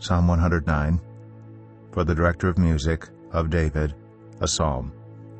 Psalm 109. For the director of music, of David, a psalm.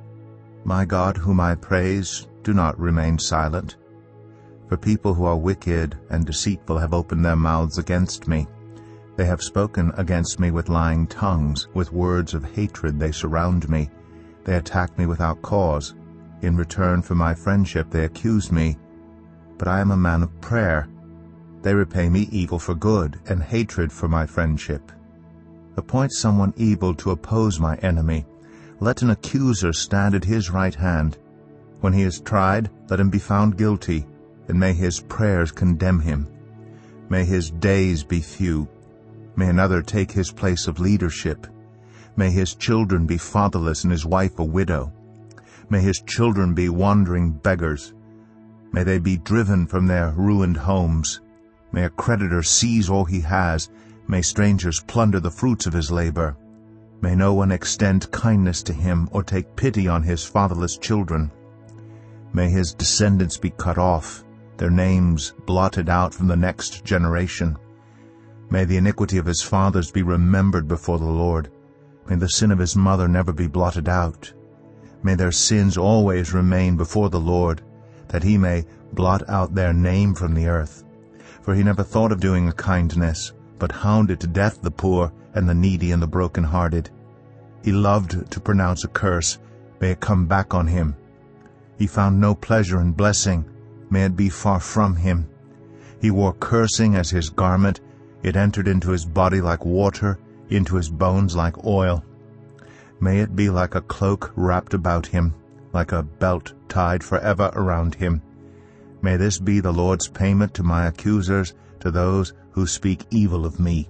My God, whom I praise, do not remain silent. For people who are wicked and deceitful have opened their mouths against me. They have spoken against me with lying tongues. With words of hatred they surround me. They attack me without cause. In return for my friendship they accuse me. But I am a man of prayer. They repay me evil for good, and hatred for my friendship. Appoint someone evil to oppose my enemy. Let an accuser stand at his right hand. When he is tried, let him be found guilty, and may his prayers condemn him. May his days be few. May another take his place of leadership. May his children be fatherless and his wife a widow. May his children be wandering beggars. May they be driven from their ruined homes. May a creditor seize all he has. May strangers plunder the fruits of his labor. May no one extend kindness to him or take pity on his fatherless children. May his descendants be cut off, their names blotted out from the next generation. May the iniquity of his fathers be remembered before the Lord. May the sin of his mother never be blotted out. May their sins always remain before the Lord, that he may blot out their name from the earth. For he never thought of doing a kindness, but hounded to death the poor and the needy and the broken-hearted. He loved to pronounce a curse. May it come back on him. He found no pleasure in blessing. May it be far from him. He wore cursing as his garment. It entered into his body like water, into his bones like oil. May it be like a cloak wrapped about him, like a belt tied forever around him. May this be the Lord's payment to my accusers, to those who speak evil of me.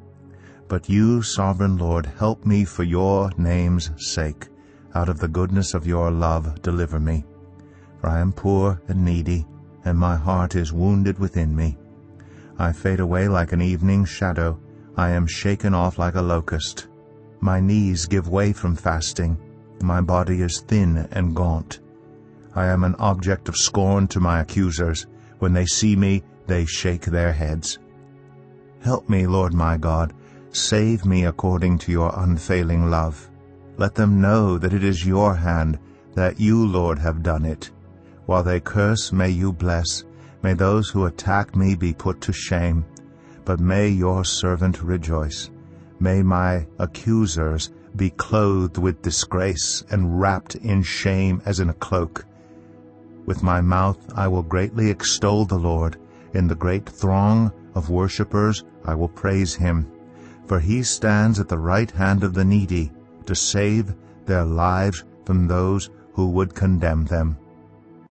But you, sovereign Lord, help me for your name's sake. Out of the goodness of your love deliver me. For I am poor and needy, and my heart is wounded within me. I fade away like an evening shadow. I am shaken off like a locust. My knees give way from fasting. My body is thin and gaunt. I am an object of scorn to my accusers. When they see me, they shake their heads. Help me, Lord my God. Save me according to your unfailing love. Let them know that it is your hand, that you, Lord, have done it. While they curse, may you bless. May those who attack me be put to shame. But may your servant rejoice. May my accusers be clothed with disgrace and wrapped in shame as in a cloak. With my mouth I will greatly extol the Lord. In the great throng of worshippers I will praise him. For he stands at the right hand of the needy, to save their lives from those who would condemn them.